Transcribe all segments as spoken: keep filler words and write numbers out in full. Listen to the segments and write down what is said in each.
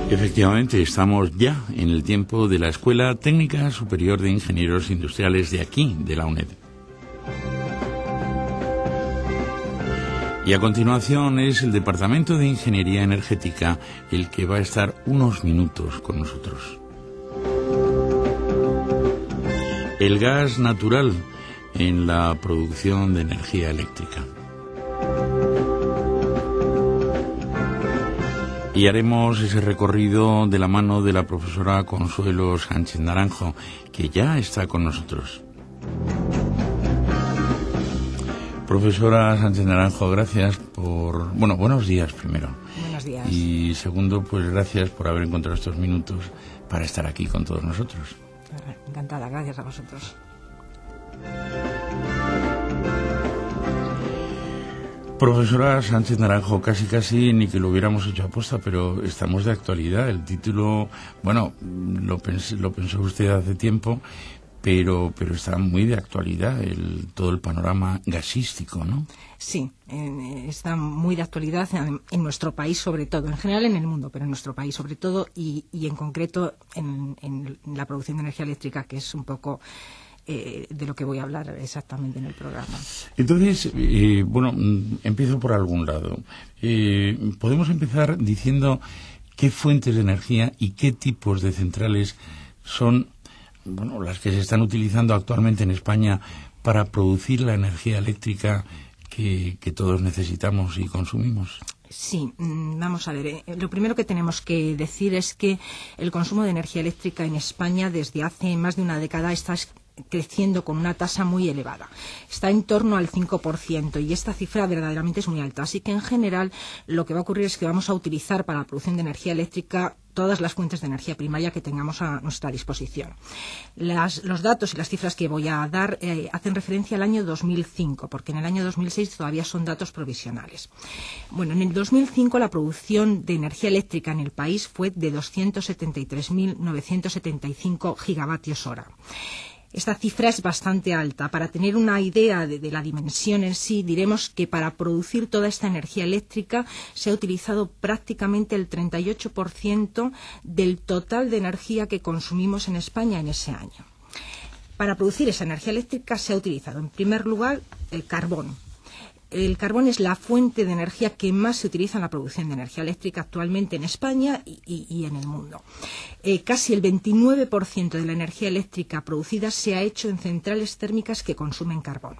Efectivamente, estamos ya en el tiempo de la Escuela Técnica Superior de Ingenieros Industriales de aquí, de la UNED. Y a continuación es el Departamento de Ingeniería Energética el que va a estar unos minutos con nosotros. El gas natural en la producción de energía eléctrica. Y haremos ese recorrido de la mano de la profesora Consuelo Sánchez Naranjo, que ya está con nosotros. Profesora Sánchez Naranjo, gracias por... Bueno, buenos días primero. Buenos días. Y segundo, pues gracias por haber encontrado estos minutos para estar aquí con todos nosotros. Encantada, gracias a vosotros. Profesora Sánchez Naranjo, casi casi ni que lo hubiéramos hecho aposta, pero estamos de actualidad. El título, bueno, lo pensé, lo pensó usted hace tiempo, pero pero está muy de actualidad el todo el panorama gasístico, ¿no? Sí, eh, está muy de actualidad en, en nuestro país sobre todo, en general en el mundo, pero en nuestro país sobre todo y, y en concreto en, en la producción de energía eléctrica, que es un poco... Eh, de lo que voy a hablar exactamente en el programa. Entonces, eh, bueno, empiezo por algún lado. Eh, podemos empezar diciendo qué fuentes de energía y qué tipos de centrales son, bueno, las que se están utilizando actualmente en España para producir la energía eléctrica que, que todos necesitamos y consumimos. Sí, vamos a ver. Eh, lo primero que tenemos que decir es que el consumo de energía eléctrica en España desde hace más de una década está creciendo con una tasa muy elevada. Está en torno al cinco por ciento y esta cifra verdaderamente es muy alta. Así que en general lo que va a ocurrir es que vamos a utilizar para la producción de energía eléctrica todas las fuentes de energía primaria que tengamos a nuestra disposición. Las, los datos y las cifras que voy a dar eh, hacen referencia al año dos mil cinco, porque en el año dos mil seis todavía son datos provisionales. Bueno, en el dos mil cinco la producción de energía eléctrica en el país fue de doscientos setenta y tres mil novecientos setenta y cinco gigavatios hora. Esta cifra es bastante alta. Para tener una idea de, de la dimensión en sí, diremos que para producir toda esta energía eléctrica se ha utilizado prácticamente el treinta y ocho por ciento del total de energía que consumimos en España en ese año. Para producir esa energía eléctrica se ha utilizado, en primer lugar, el carbón. El carbón es la fuente de energía que más se utiliza en la producción de energía eléctrica actualmente en España y, y, y en el mundo. Eh, casi el veintinueve por ciento de la energía eléctrica producida se ha hecho en centrales térmicas que consumen carbón.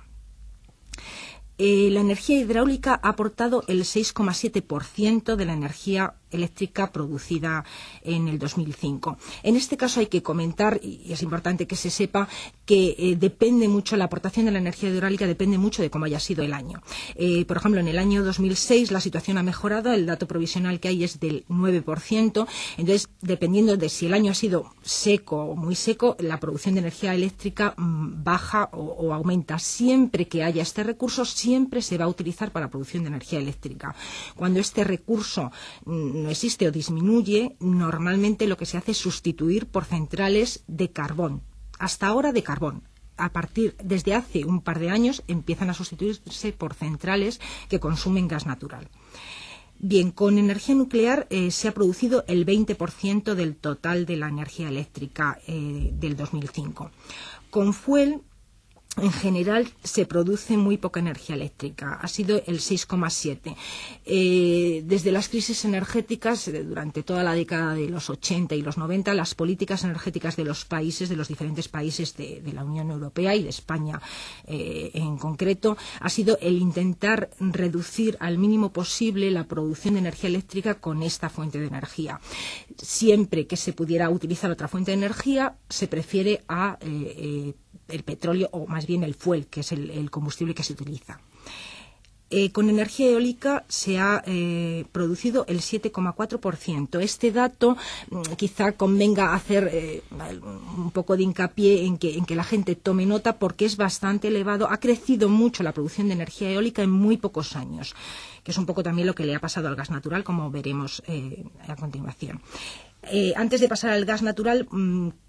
Eh, la energía hidráulica ha aportado el seis coma siete por ciento de la energía eléctrica producida en el dos mil cinco. En este caso hay que comentar, y es importante que se sepa, que eh, depende mucho, la aportación de la energía hidráulica depende mucho de cómo haya sido el año. Eh, por ejemplo, en el año dos mil seis la situación ha mejorado, el dato provisional que hay es del nueve por ciento, entonces, dependiendo de si el año ha sido seco o muy seco, la producción de energía eléctrica mmm, baja o, o aumenta. Siempre que haya este recurso, siempre se va a utilizar para la producción de energía eléctrica. Cuando este recurso mmm, no existe o disminuye, normalmente lo que se hace es sustituir por centrales de carbón. Hasta ahora de carbón. A partir, desde hace un par de años, empiezan a sustituirse por centrales que consumen gas natural. Bien, con energía nuclear eh, se ha producido el veinte por ciento del total de la energía eléctrica eh, del dos mil cinco. Con fuel, en general, se produce muy poca energía eléctrica, ha sido el seis coma siete por ciento. Eh, desde las crisis energéticas, eh, durante toda la década de los ochenta y los noventa, las políticas energéticas de los países, de los diferentes países de, de la Unión Europea y de España eh, en concreto, ha sido el intentar reducir al mínimo posible la producción de energía eléctrica con esta fuente de energía. Siempre que se pudiera utilizar otra fuente de energía, se prefiere a eh, eh, el petróleo, o más bien el fuel, que es el, el combustible que se utiliza. Eh, con energía eólica se ha eh, producido el siete coma cuatro por ciento. Este dato mm, quizá convenga hacer eh, un poco de hincapié en que, en que la gente tome nota, porque es bastante elevado. Ha crecido mucho la producción de energía eólica en muy pocos años, que es un poco también lo que le ha pasado al gas natural, como veremos eh, a continuación. Eh, antes de pasar al gas natural, mmm,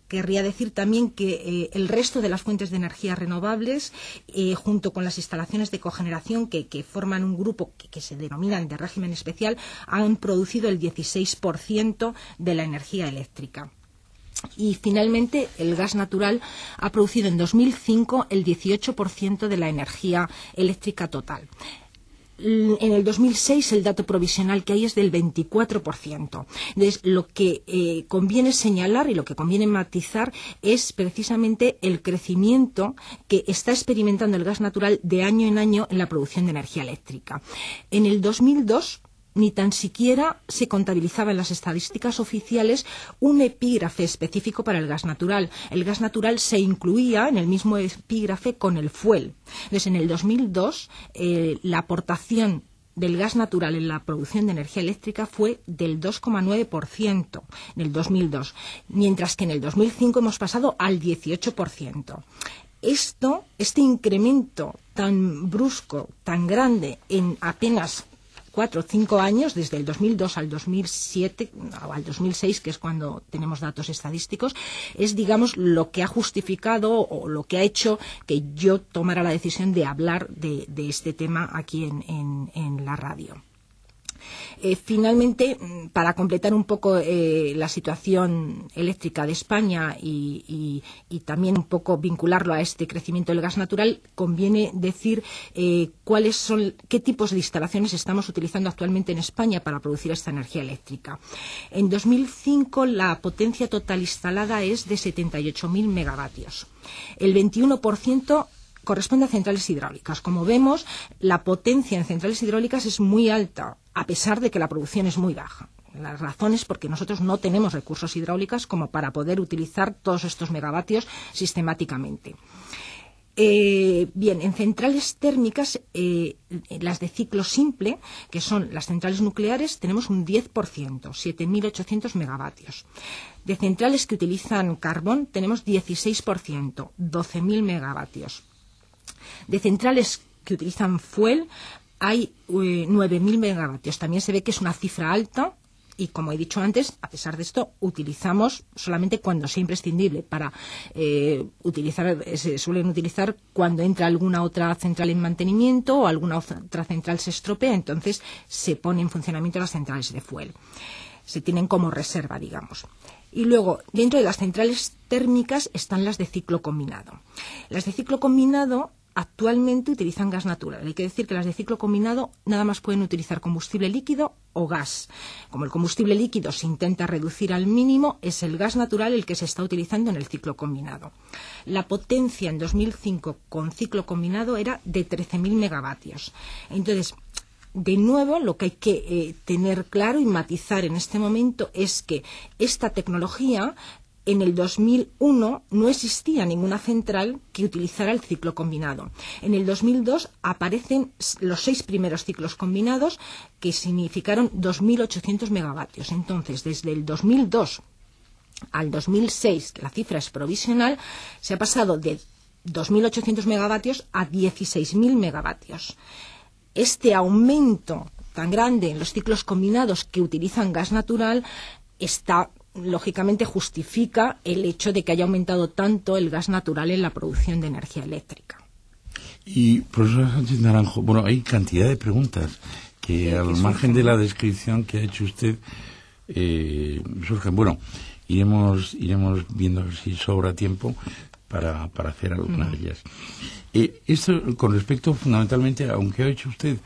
querría decir también que eh, el resto de las fuentes de energía renovables, eh, junto con las instalaciones de cogeneración que, que forman un grupo que, que se denominan de régimen especial, han producido el dieciséis por ciento de la energía eléctrica. Y finalmente el gas natural ha producido en dos mil cinco el dieciocho por ciento de la energía eléctrica total. En el dos mil seis el dato provisional que hay es del veinticuatro por ciento. Entonces, lo que eh, conviene señalar y lo que conviene matizar es precisamente el crecimiento que está experimentando el gas natural de año en año en la producción de energía eléctrica. En el dos mil dos ni tan siquiera se contabilizaba en las estadísticas oficiales un epígrafe específico para el gas natural. El gas natural se incluía en el mismo epígrafe con el fuel. Entonces, en el dos mil dos, eh, la aportación del gas natural en la producción de energía eléctrica fue del dos coma nueve por ciento en el dos mil dos, mientras que en el dos mil cinco hemos pasado al dieciocho por ciento. Esto, este incremento tan brusco, tan grande en apenas cuatro o cinco años, desde el dos mil dos al dos mil siete o al dos mil seis, que es cuando tenemos datos estadísticos, es, digamos, lo que ha justificado o lo que ha hecho que yo tomara la decisión de hablar de, de este tema aquí en, en, en la radio. Eh, finalmente, para completar un poco eh, la situación eléctrica de España y, y, y también un poco vincularlo a este crecimiento del gas natural, conviene decir eh, cuáles son, qué tipos de instalaciones estamos utilizando actualmente en España para producir esta energía eléctrica. En dos mil cinco la potencia total instalada es de setenta y ocho mil megavatios. El veintiuno por ciento corresponde a centrales hidráulicas. Como vemos, la potencia en centrales hidráulicas es muy alta, a pesar de que la producción es muy baja. La razón es porque nosotros no tenemos recursos hidráulicos como para poder utilizar todos estos megavatios sistemáticamente. Eh, bien, en centrales térmicas, eh, las de ciclo simple, que son las centrales nucleares, tenemos un diez por ciento, siete mil ochocientos megavatios. De centrales que utilizan carbón, tenemos dieciséis por ciento, doce mil megavatios. De centrales que utilizan fuel hay eh, nueve mil megavatios. También se ve que es una cifra alta y, como he dicho antes, a pesar de esto, utilizamos solamente cuando sea imprescindible. Para eh, utilizar, se suelen utilizar cuando entra alguna otra central en mantenimiento o alguna otra central se estropea, entonces se pone en funcionamiento las centrales de fuel. Se tienen como reserva, digamos. Y luego, dentro de las centrales térmicas están las de ciclo combinado. Las de ciclo combinado actualmente utilizan gas natural. Hay que decir que las de ciclo combinado nada más pueden utilizar combustible líquido o gas. Como el combustible líquido se intenta reducir al mínimo, es el gas natural el que se está utilizando en el ciclo combinado. La potencia en dos mil cinco con ciclo combinado era de trece mil megavatios. Entonces, de nuevo, lo que hay que eh, tener claro y matizar en este momento es que esta tecnología, en el dos mil uno no existía ninguna central que utilizara el ciclo combinado. En el dos mil dos aparecen los seis primeros ciclos combinados, que significaron dos mil ochocientos megavatios. Entonces, desde el dos mil dos al dos mil seis, que la cifra es provisional, se ha pasado de dos mil ochocientos megavatios a dieciséis mil megavatios. Este aumento tan grande en los ciclos combinados que utilizan gas natural está, lógicamente, justifica el hecho de que haya aumentado tanto el gas natural en la producción de energía eléctrica. Y, profesora Sánchez Naranjo, bueno, hay cantidad de preguntas que, sí, al que margen de la descripción que ha hecho usted, eh, surgen. Bueno, iremos, iremos viendo si sobra tiempo para, para hacer alguna mm. de ellas. Eh, esto con respecto fundamentalmente, aunque ha hecho usted,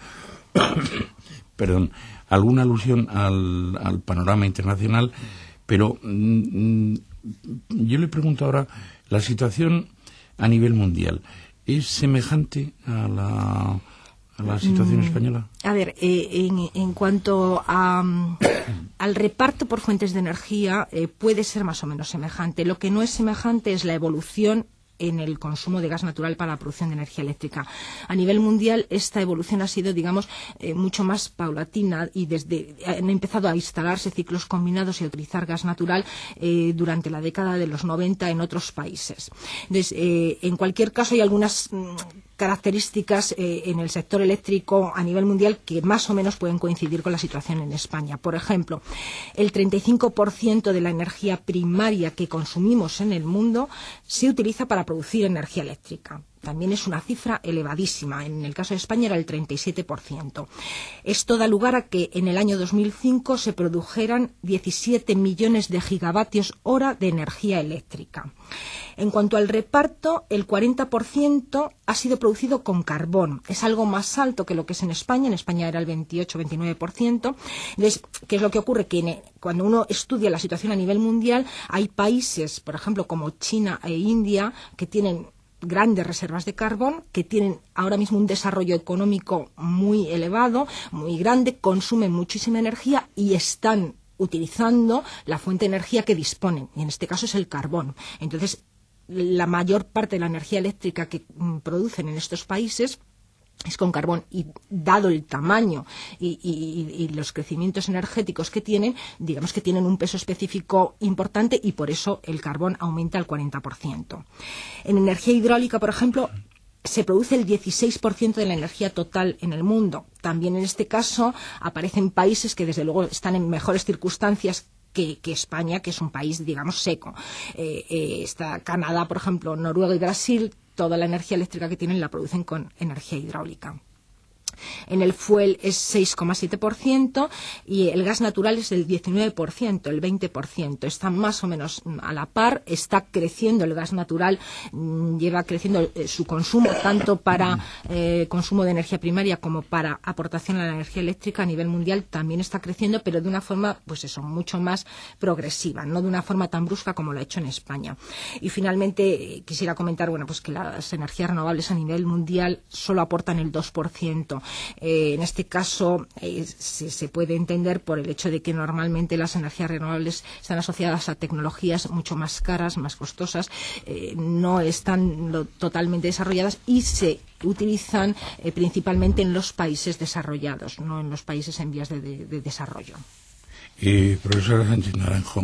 perdón, alguna alusión al, al panorama internacional, pero mmm, yo le pregunto ahora, la situación a nivel mundial, ¿es semejante a la, a la situación mm, española? A ver, eh, en, en cuanto a, al reparto por fuentes de energía, eh, puede ser más o menos semejante. Lo que no es semejante es la evolución en el consumo de gas natural para la producción de energía eléctrica. A nivel mundial, esta evolución ha sido, digamos, eh, mucho más paulatina y desde han empezado a instalarse ciclos combinados y a utilizar gas natural eh, durante la década de los noventa en otros países. Entonces, eh, en cualquier caso, hay algunas mmm, características eh, en el sector eléctrico a nivel mundial que más o menos pueden coincidir con la situación en España. Por ejemplo, el treinta y cinco por ciento de la energía primaria que consumimos en el mundo se utiliza para producir energía eléctrica. También es una cifra elevadísima. En el caso de España era el treinta y siete por ciento. Esto da lugar a que en el año dos mil cinco se produjeran diecisiete millones de gigavatios hora de energía eléctrica. En cuanto al reparto, el cuarenta por ciento ha sido producido con carbón. Es algo más alto que lo que es en España. En España era el veintiocho a veintinueve por ciento. Entonces, ¿qué es lo que ocurre? Que cuando uno estudia la situación a nivel mundial, hay países, por ejemplo, como China e India, que tienen grandes reservas de carbón, que tienen ahora mismo un desarrollo económico muy elevado, muy grande, consumen muchísima energía y están utilizando la fuente de energía que disponen, y en este caso es el carbón. Entonces, la mayor parte de la energía eléctrica que mm, producen en estos países es con carbón, y dado el tamaño y, y, y los crecimientos energéticos que tienen, digamos que tienen un peso específico importante, y por eso el carbón aumenta al cuarenta por ciento. En energía hidráulica, por ejemplo, se produce el dieciséis por ciento de la energía total en el mundo. También en este caso aparecen países que desde luego están en mejores circunstancias Que, que España, que es un país, digamos, seco. Eh, eh, está Canadá, por ejemplo, Noruega y Brasil, toda la energía eléctrica que tienen la producen con energía hidráulica. En el fuel es seis coma siete por ciento y el gas natural es el diecinueve por ciento, el veinte por ciento. Está más o menos a la par, está creciendo el gas natural, lleva creciendo eh, su consumo tanto para eh, consumo de energía primaria como para aportación a la energía eléctrica a nivel mundial. También está creciendo, pero de una forma, pues eso, mucho más progresiva, no de una forma tan brusca como lo ha hecho en España. Y finalmente eh, quisiera comentar, bueno, pues que las energías renovables a nivel mundial solo aportan el dos por ciento. Eh, en este caso eh, se, se puede entender por el hecho de que normalmente las energías renovables están asociadas a tecnologías mucho más caras, más costosas, eh, no están lo, totalmente desarrolladas y se utilizan eh, principalmente en los países desarrollados, no en los países en vías de, de, de desarrollo. Eh, profesora Sánchez Naranjo,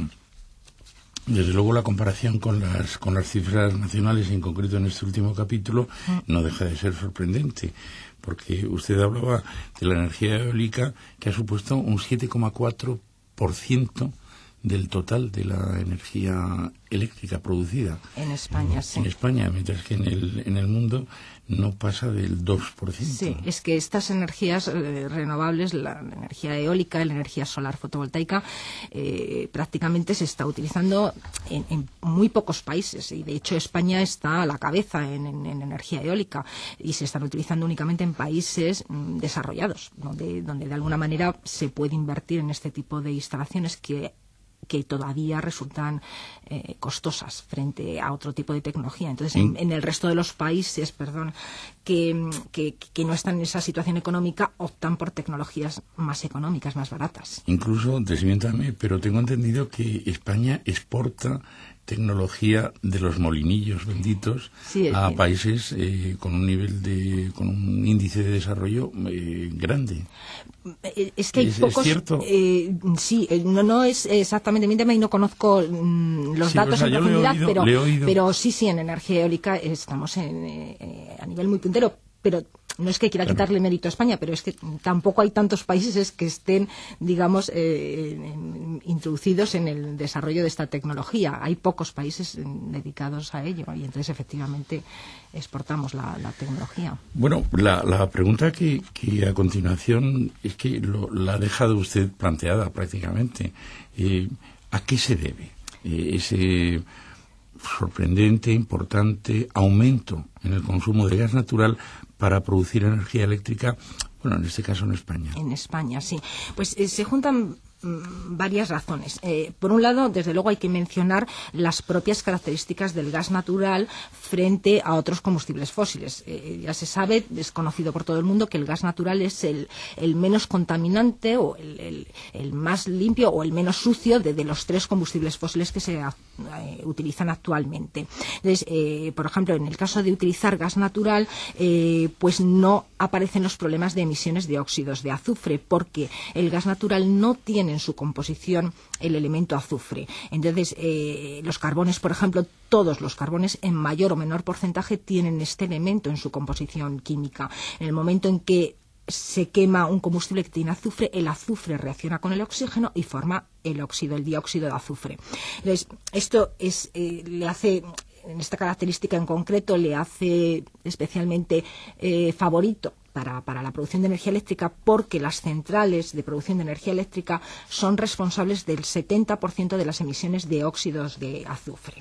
desde luego la comparación con las con las cifras nacionales, en concreto en este último capítulo, no deja de ser sorprendente, porque usted hablaba de la energía eólica, que ha supuesto un siete coma cuatro por ciento del total de la energía eléctrica producida. En España, sí. En España, mientras que en el, en el mundo no pasa del dos por ciento. Sí, es que estas energías eh, renovables, la, la energía eólica, la energía solar fotovoltaica, eh, prácticamente se está utilizando en, en muy pocos países, y de hecho España está a la cabeza en, en, en energía eólica, y se están utilizando únicamente en países mm, desarrollados, donde, donde de alguna manera se puede invertir en este tipo de instalaciones que que todavía resultan eh, costosas frente a otro tipo de tecnología. Entonces, en, en el resto de los países, perdón, que, que, que no están en esa situación económica, optan por tecnologías más económicas, más baratas. Incluso, desmiéntame, pero tengo entendido que España exporta tecnología de los molinillos benditos sí, a bien. países eh, con un nivel de, con un índice de desarrollo eh, grande. Es que hay ¿Es, pocos. ¿Es cierto? Eh, sí, no, no es exactamente mi tema y no conozco mm, los sí, datos o sea, en profundidad, oído, pero, pero sí, sí, en energía eólica estamos en, eh, a nivel muy puntero, pero no es que quiera claro. quitarle mérito a España, pero es que tampoco hay tantos países que estén, digamos, eh, en, introducidos en el desarrollo de esta tecnología. Hay pocos países dedicados a ello y entonces efectivamente exportamos la, la tecnología. Bueno, la, la pregunta que, que a continuación es que lo, la ha dejado usted planteada prácticamente. Eh, ¿A qué se debe eh, ese sorprendente, importante aumento en el consumo de gas natural para producir energía eléctrica, bueno, en este caso en España? En España, sí. Pues eh, se juntan mm, varias razones. Eh, por un lado, desde luego hay que mencionar las propias características del gas natural frente a otros combustibles fósiles. Eh, ya se sabe, es conocido por todo el mundo, que el gas natural es el, el menos contaminante o el, el, el más limpio o el menos sucio de, de los tres combustibles fósiles que se eh, utilizan actualmente. Entonces, eh, por ejemplo, en el caso de utilizar gas natural, eh, pues no aparecen los problemas de emisiones de óxidos de azufre, porque el gas natural no tiene en su composición el elemento azufre. Entonces, eh, los carbones, por ejemplo, todos los carbones en mayor o menor porcentaje tienen este elemento en su composición química. En el momento en que se quema un combustible que tiene azufre, el azufre reacciona con el oxígeno y forma el óxido, el dióxido de azufre. Entonces, esto es, eh, le hace, en esta característica en concreto, le hace especialmente eh, favorito para, para la producción de energía eléctrica, porque las centrales de producción de energía eléctrica son responsables del setenta por ciento de las emisiones de óxidos de azufre.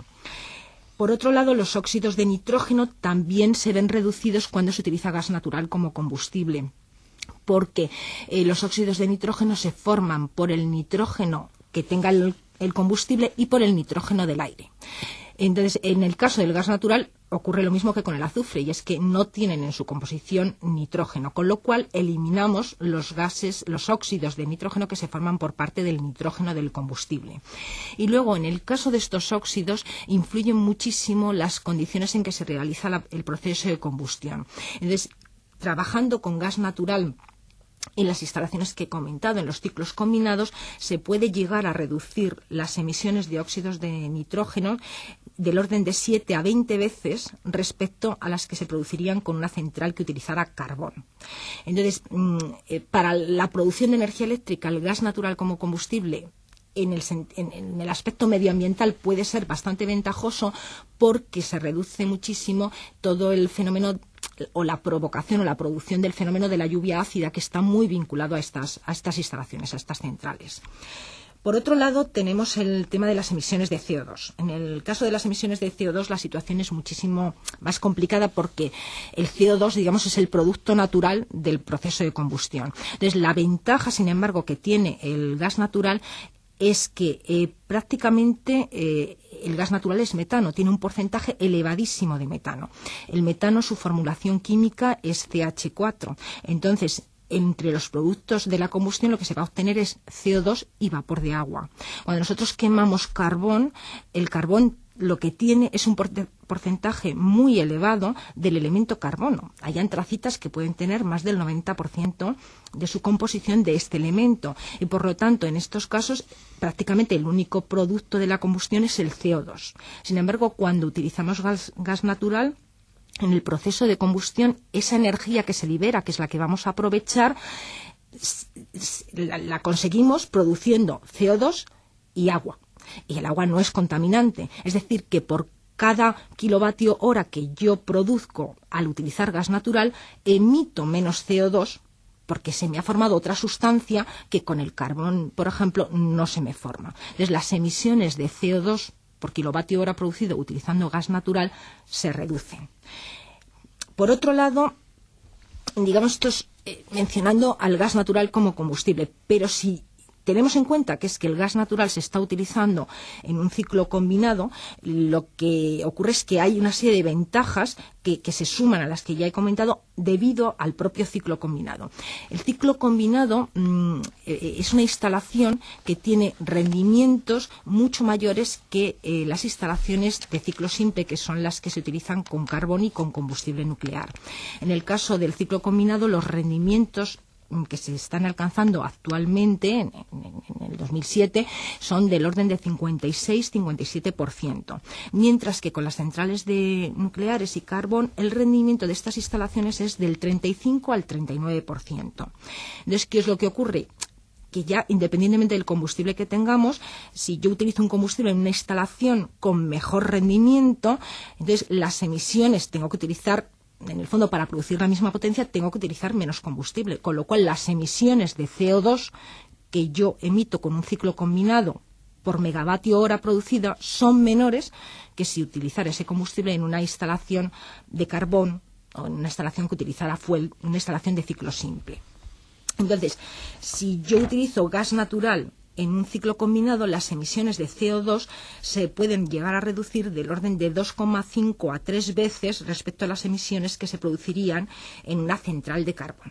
Por otro lado, los óxidos de nitrógeno también se ven reducidos cuando se utiliza gas natural como combustible, porque eh, los óxidos de nitrógeno se forman por el nitrógeno que tenga el, el combustible y por el nitrógeno del aire. Entonces, en el caso del gas natural ocurre lo mismo que con el azufre, y es que no tienen en su composición nitrógeno, con lo cual eliminamos los gases, los óxidos de nitrógeno que se forman por parte del nitrógeno del combustible. Y luego, en el caso de estos óxidos, influyen muchísimo las condiciones en que se realiza la, el proceso de combustión. Entonces, trabajando con gas natural en las instalaciones que he comentado, en los ciclos combinados, se puede llegar a reducir las emisiones de óxidos de nitrógeno del orden de siete a veinte veces respecto a las que se producirían con una central que utilizara carbón. Entonces, para la producción de energía eléctrica, el gas natural como combustible, En el, en, en el aspecto medioambiental, puede ser bastante ventajoso, porque se reduce muchísimo todo el fenómeno o la provocación o la producción del fenómeno de la lluvia ácida, que está muy vinculado a estas, a estas instalaciones, a estas centrales. Por otro lado, tenemos el tema de las emisiones de C O dos. En el caso de las emisiones de C O dos, la situación es muchísimo más complicada, porque el C O dos, digamos, es el producto natural del proceso de combustión. Entonces, la ventaja, sin embargo, que tiene el gas natural es que eh, prácticamente eh, el gas natural es metano, tiene un porcentaje elevadísimo de metano. El metano, su formulación química es C H cuatro. Entonces, entre los productos de la combustión lo que se va a obtener es C O dos y vapor de agua. Cuando nosotros quemamos carbón, el carbón lo que tiene es un porcentaje muy elevado del elemento carbono. Hay antracitas que pueden tener más del noventa por ciento de su composición de este elemento, y por lo tanto, en estos casos, prácticamente el único producto de la combustión es el C O dos. Sin embargo, cuando utilizamos gas, gas natural, en el proceso de combustión, esa energía que se libera, que es la que vamos a aprovechar, la, la conseguimos produciendo C O dos y agua. Y el agua no es contaminante. Es decir, que por cada kilovatio hora que yo produzco al utilizar gas natural, emito menos C O dos, porque se me ha formado otra sustancia que con el carbón, por ejemplo, no se me forma. Entonces, las emisiones de C O dos por kilovatio hora producido utilizando gas natural se reducen. Por otro lado, digamos, esto es eh, mencionando al gas natural como combustible, pero si tenemos en cuenta que es que el gas natural se está utilizando en un ciclo combinado, lo que ocurre es que hay una serie de ventajas que, que se suman a las que ya he comentado debido al propio ciclo combinado. El ciclo combinado mmm, es una instalación que tiene rendimientos mucho mayores que eh, las instalaciones de ciclo simple, que son las que se utilizan con carbón y con combustible nuclear. En el caso del ciclo combinado, los rendimientos que se están alcanzando actualmente, en, en, en el dos mil siete, son del orden de cincuenta y seis a cincuenta y siete por ciento. Mientras que con las centrales de nucleares y carbón, el rendimiento de estas instalaciones es del treinta y cinco al treinta y nueve por ciento. Entonces, ¿qué es lo que ocurre? Que ya, independientemente del combustible que tengamos, si yo utilizo un combustible en una instalación con mejor rendimiento, entonces las emisiones tengo que utilizar, en el fondo, para producir la misma potencia, tengo que utilizar menos combustible, con lo cual las emisiones de C O dos que yo emito con un ciclo combinado por megavatio hora producida son menores que si utilizara ese combustible en una instalación de carbón o en una instalación que utilizara fuel, una instalación de ciclo simple. Entonces, si yo utilizo gas natural en un ciclo combinado, las emisiones de C O dos se pueden llegar a reducir del orden de dos coma cinco a tres veces respecto a las emisiones que se producirían en una central de carbón.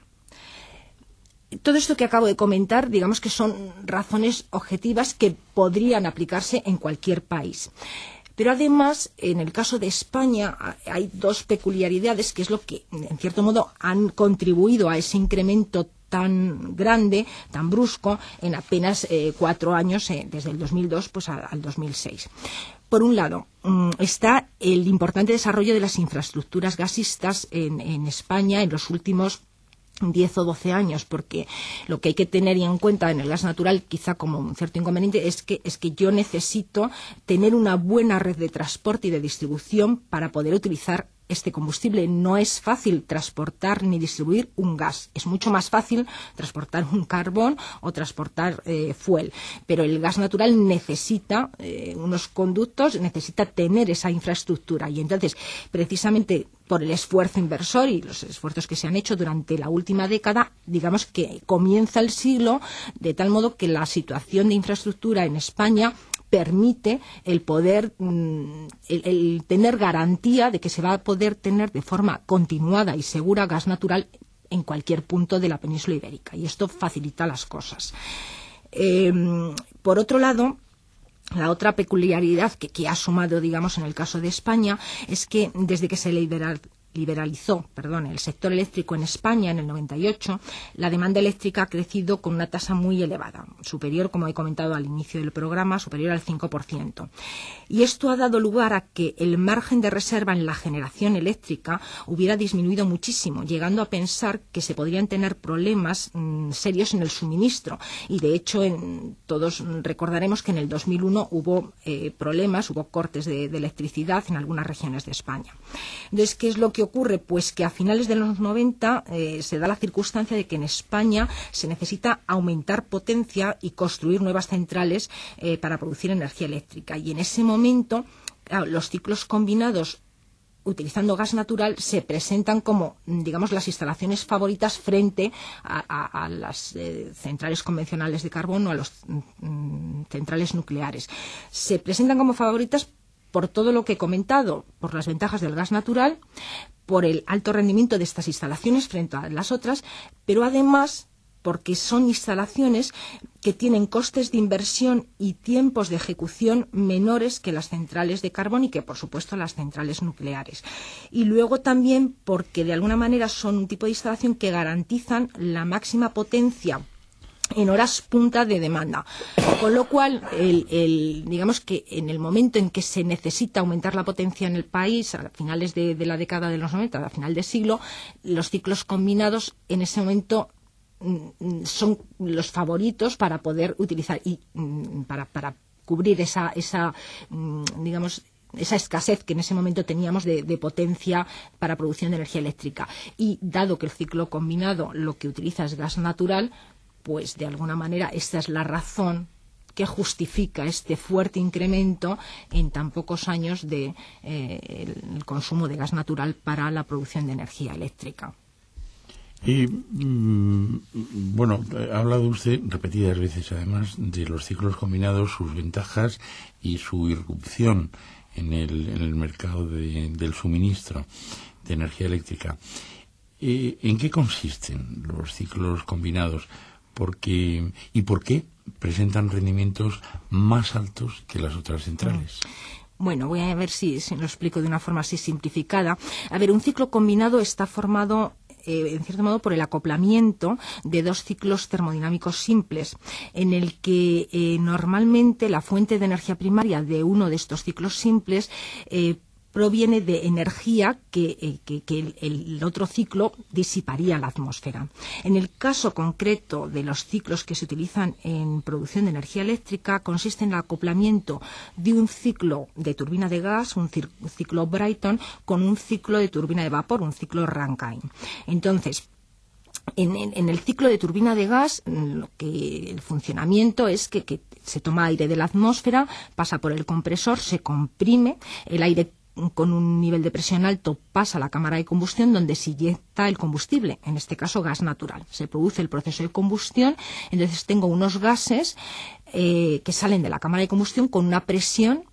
Todo esto que acabo de comentar, digamos que son razones objetivas que podrían aplicarse en cualquier país. Pero además, en el caso de España, hay dos peculiaridades que es lo que, en cierto modo, han contribuido a ese incremento tan grande, tan brusco, en apenas eh, cuatro años, eh, desde el dos mil dos pues, a, al dos mil seis. Por un lado, está el importante desarrollo de las infraestructuras gasistas en, en España en los últimos diez o doce años, porque lo que hay que tener en cuenta en el gas natural, quizá como un cierto inconveniente, es que, es que yo necesito tener una buena red de transporte y de distribución para poder utilizar este combustible. No es fácil transportar ni distribuir un gas. Es mucho más fácil transportar un carbón o transportar eh, fuel. Pero el gas natural necesita eh, unos conductos, necesita tener esa infraestructura. Y entonces, precisamente por el esfuerzo inversor y los esfuerzos que se han hecho durante la última década, digamos que comienza el siglo de tal modo que la situación de infraestructura en España permite el poder, el, el tener garantía de que se va a poder tener de forma continuada y segura gas natural en cualquier punto de la península ibérica. Y esto facilita las cosas. Eh, por otro lado, la otra peculiaridad que, que ha sumado, digamos, en el caso de España es que desde que se liberal, liberalizó perdón, el sector eléctrico en España en el noventa y ocho, la demanda eléctrica ha crecido con una tasa muy elevada, superior, como he comentado al inicio del programa, superior al cinco por ciento. Y esto ha dado lugar a que el margen de reserva en la generación eléctrica hubiera disminuido muchísimo, llegando a pensar que se podrían tener problemas mmm, serios en el suministro. Y de hecho, en, todos recordaremos que en el dos mil uno hubo eh, problemas, hubo cortes de, de electricidad en algunas regiones de España. Entonces, ¿qué es lo que ocurre? Pues que a finales de los noventa eh, se da la circunstancia de que en España se necesita aumentar potencia y construir nuevas centrales eh, para producir energía eléctrica. Y en ese momento, claro, los ciclos combinados utilizando gas natural se presentan como, digamos, las instalaciones favoritas frente a, a, a las eh, centrales convencionales de carbón o a las mm, centrales nucleares. Se presentan como favoritas por todo lo que he comentado, por las ventajas del gas natural, por el alto rendimiento de estas instalaciones frente a las otras, pero además porque son instalaciones que tienen costes de inversión y tiempos de ejecución menores que las centrales de carbón y que, por supuesto, las centrales nucleares. Y luego también porque, de alguna manera, son un tipo de instalación que garantizan la máxima potencia en horas punta de demanda, con lo cual el, el, digamos que en el momento en que se necesita aumentar la potencia en el país a finales de, de la década de los noventa, a final de siglo, los ciclos combinados en ese momento mm, son los favoritos para poder utilizar y mm, para, para cubrir esa, esa mm, digamos esa escasez que en ese momento teníamos de, de potencia para producción de energía eléctrica. Y dado que el ciclo combinado lo que utiliza es gas natural, pues de alguna manera esta es la razón que justifica este fuerte incremento en tan pocos años de eh, el, el consumo de gas natural para la producción de energía eléctrica. Y mmm, bueno, ha hablado usted repetidas veces además de los ciclos combinados, sus ventajas y su irrupción en el, en el mercado de, del suministro de energía eléctrica. Eh, ¿En qué consisten los ciclos combinados? Porque, ¿y por qué presentan rendimientos más altos que las otras centrales? Bueno, voy a ver si, si lo explico de una forma así simplificada. A ver, un ciclo combinado está formado Eh, en cierto modo por el acoplamiento de dos ciclos termodinámicos simples, en el que eh, normalmente la fuente de energía primaria de uno de estos ciclos simples eh, proviene de energía que, eh, que, que el, el otro ciclo disiparía a la atmósfera. En el caso concreto de los ciclos que se utilizan en producción de energía eléctrica, consiste en el acoplamiento de un ciclo de turbina de gas, un ciclo Brayton, con un ciclo de turbina de vapor, un ciclo Rankine. Entonces, En, en, en el ciclo de turbina de gas, lo que el funcionamiento es que, que se toma aire de la atmósfera, pasa por el compresor, se comprime, el aire con un nivel de presión alto pasa a la cámara de combustión donde se inyecta el combustible, en este caso gas natural. Se produce el proceso de combustión, entonces tengo unos gases eh, que salen de la cámara de combustión con una presión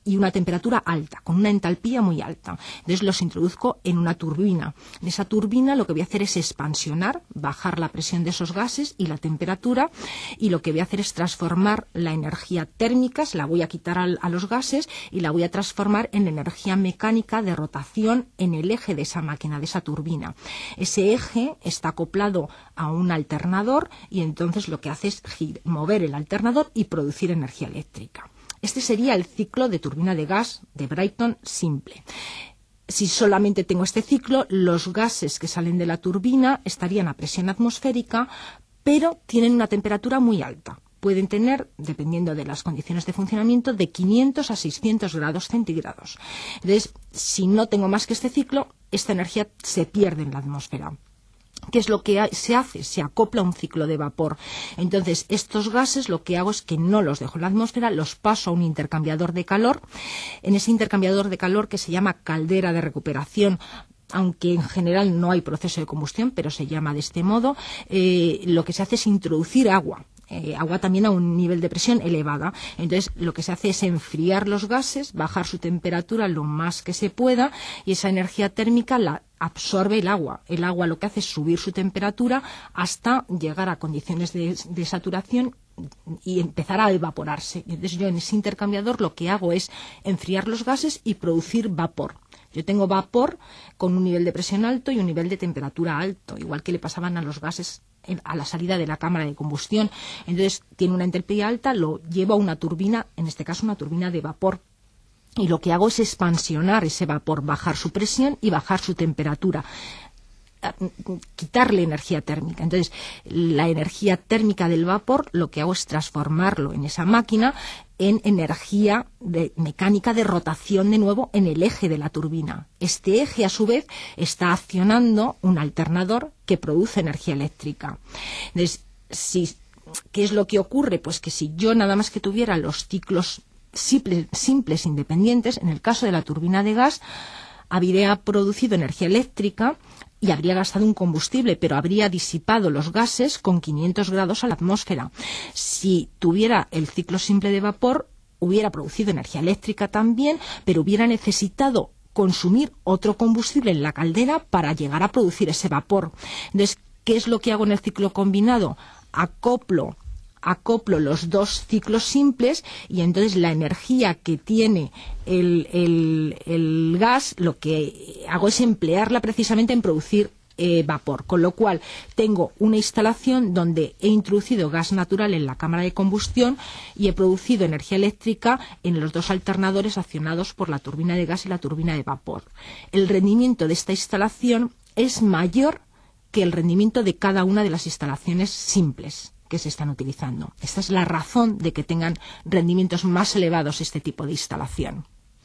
y una temperatura alta, con una entalpía muy alta. Entonces los introduzco en una turbina. En esa turbina lo que voy a hacer es expansionar, bajar la presión de esos gases y la temperatura, y lo que voy a hacer es transformar la energía térmica, se la voy a quitar a, a los gases y la voy a transformar en energía mecánica de rotación en el eje de esa máquina, de esa turbina. Ese eje está acoplado a un alternador y entonces lo que hace es gir, mover el alternador y producir energía eléctrica. Este sería el ciclo de turbina de gas de Brayton simple. Si solamente tengo este ciclo, los gases que salen de la turbina estarían a presión atmosférica, pero tienen una temperatura muy alta. Pueden tener, dependiendo de las condiciones de funcionamiento, de quinientos a seiscientos grados centígrados. Entonces, si no tengo más que este ciclo, esta energía se pierde en la atmósfera. ¿Qué es lo que se hace? Se acopla un ciclo de vapor. Entonces, estos gases lo que hago es que no los dejo en la atmósfera, los paso a un intercambiador de calor. En ese intercambiador de calor, que se llama caldera de recuperación, aunque en general no hay proceso de combustión, pero se llama de este modo, eh, lo que se hace es introducir agua. Eh, agua también a un nivel de presión elevada. Entonces, lo que se hace es enfriar los gases, bajar su temperatura lo más que se pueda, y esa energía térmica la absorbe el agua. El agua lo que hace es subir su temperatura hasta llegar a condiciones de, de saturación y empezar a evaporarse. Entonces, yo en ese intercambiador lo que hago es enfriar los gases y producir vapor. Yo tengo vapor con un nivel de presión alto y un nivel de temperatura alto, igual que le pasaban a los gases a la salida de la cámara de combustión. Entonces, tiene una entalpía alta, lo llevo a una turbina, en este caso una turbina de vapor. Y lo que hago es expansionar ese vapor, bajar su presión y bajar su temperatura, quitarle energía térmica. Entonces, la energía térmica del vapor lo que hago es transformarlo en esa máquina en energía de, mecánica de rotación de nuevo en el eje de la turbina. Este eje, a su vez, está accionando un alternador que produce energía eléctrica. Entonces, si, ¿qué es lo que ocurre? Pues que si yo nada más que tuviera los ciclos simples, simples independientes, en el caso de la turbina de gas, habría producido energía eléctrica y habría gastado un combustible, pero habría disipado los gases con quinientos grados a la atmósfera. Si tuviera el ciclo simple de vapor, hubiera producido energía eléctrica también, pero hubiera necesitado consumir otro combustible en la caldera para llegar a producir ese vapor. Entonces, ¿qué es lo que hago en el ciclo combinado? Acoplo acoplo los dos ciclos simples y entonces la energía que tiene el, el, el gas, lo que hago es emplearla precisamente en producir eh, vapor, con lo cual tengo una instalación donde he introducido gas natural en la cámara de combustión y he producido energía eléctrica en los dos alternadores accionados por la turbina de gas y la turbina de vapor. El rendimiento de esta instalación es mayor que el rendimiento de cada una de las instalaciones simples que se están utilizando. Esta es la razón de que tengan rendimientos más elevados este tipo de instalación.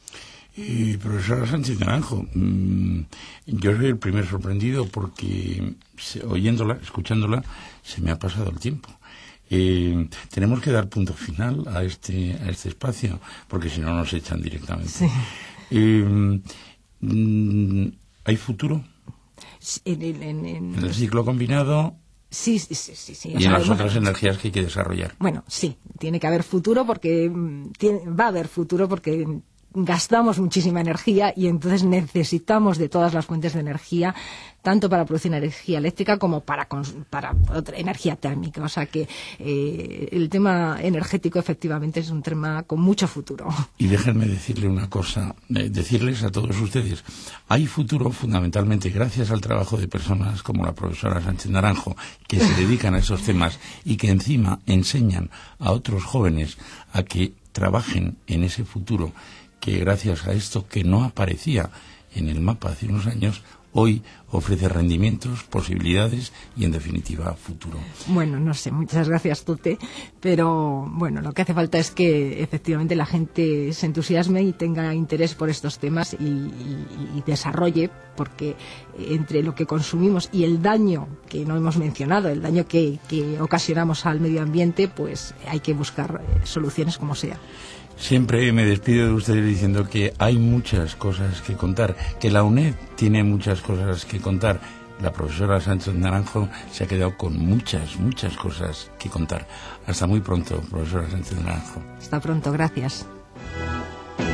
Y profesora Sánchez Naranjo, mmm, yo soy el primer sorprendido porque se, oyéndola, escuchándola, se me ha pasado el tiempo. Eh, tenemos que dar punto final a este a este espacio porque si no nos echan directamente. Sí. Eh, mmm, ¿Hay futuro? En, en, en, en el ciclo combinado. Sí, sí, sí, sí, sí. Y en las otras energías que hay que desarrollar. Bueno, sí, tiene que haber futuro porque tiene, va a haber futuro porque gastamos muchísima energía y entonces necesitamos de todas las fuentes de energía, tanto para producir energía eléctrica como para, para otra energía térmica. O sea que eh, el tema energético efectivamente es un tema con mucho futuro. Y déjenme decirle una cosa, eh, decirles a todos ustedes, hay futuro fundamentalmente gracias al trabajo de personas como la profesora Sánchez Naranjo, que se dedican a esos temas y que encima enseñan a otros jóvenes a que trabajen en ese futuro, que gracias a esto que no aparecía en el mapa hace unos años, hoy ofrece rendimientos, posibilidades y, en definitiva, futuro. Bueno, no sé, muchas gracias, Tute, pero bueno, lo que hace falta es que efectivamente la gente se entusiasme y tenga interés por estos temas y, y, y desarrolle, porque entre lo que consumimos y el daño que no hemos mencionado, el daño que, que ocasionamos al medio ambiente, pues hay que buscar soluciones como sea. Siempre me despido de ustedes diciendo que hay muchas cosas que contar, que la UNED tiene muchas cosas que contar. La profesora Sánchez Naranjo se ha quedado con muchas, muchas cosas que contar. Hasta muy pronto, profesora Sánchez Naranjo. Hasta pronto, gracias.